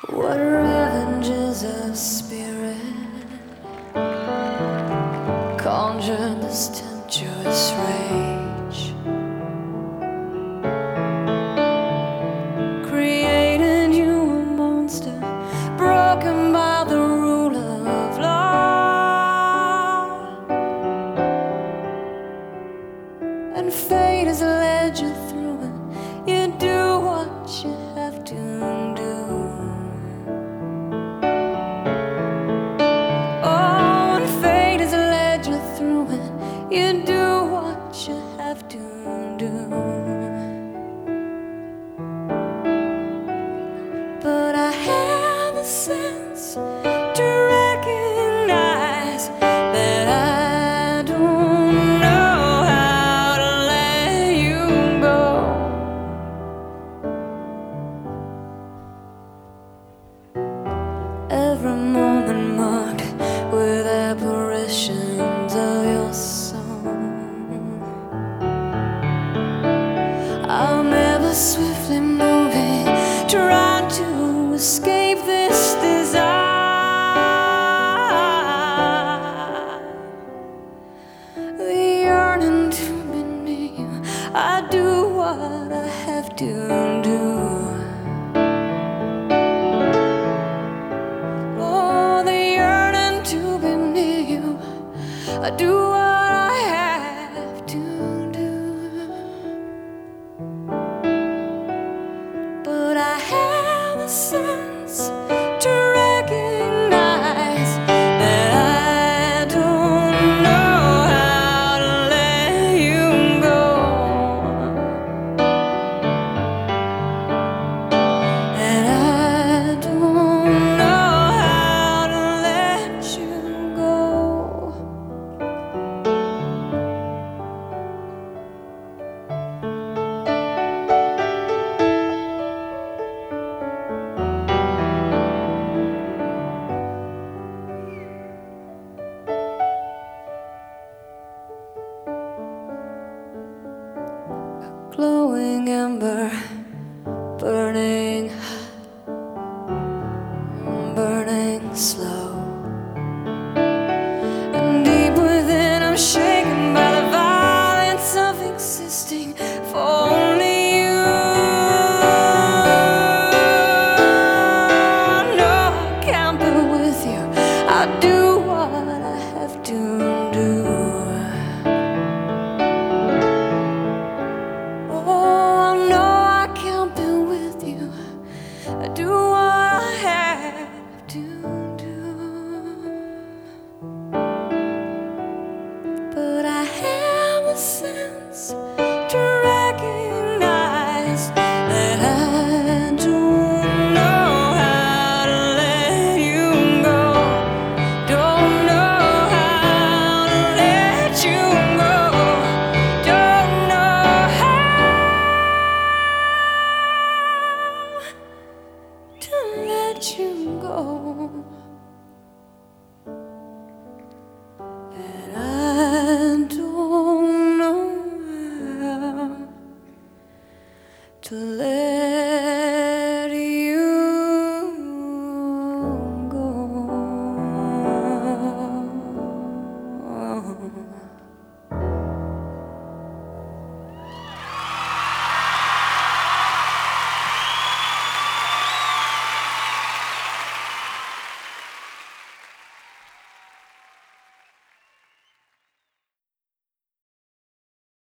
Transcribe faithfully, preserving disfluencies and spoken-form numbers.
What revenges of spirit conjured this tempestuous rage, created you a monster broken by the rule of law, and fate has led you through it. You do what you have to do. You do what you have to do. But I have the sense to recognize that I don't know how to let you go. Every moment marked with apparitions of your soul. I'm ever swiftly moving, trying to escape this desire. The yearning to be near you, I do what I have to do. Oh, the yearning to be near you, I do what I have to do. But I have a sense to recognize that I don't know how to let you go. And I don't know how to let you go. Glowing ember, burning hot, burning slow. And deep within I'm shaken by the violence of existing for only you. No, I can't be with you. I do what I have to do. I do what I have to do. But I have a sense to recognize that I don't know how to let you go. Don't know how to let you go. Don't know how to let you go. And I don't know how to let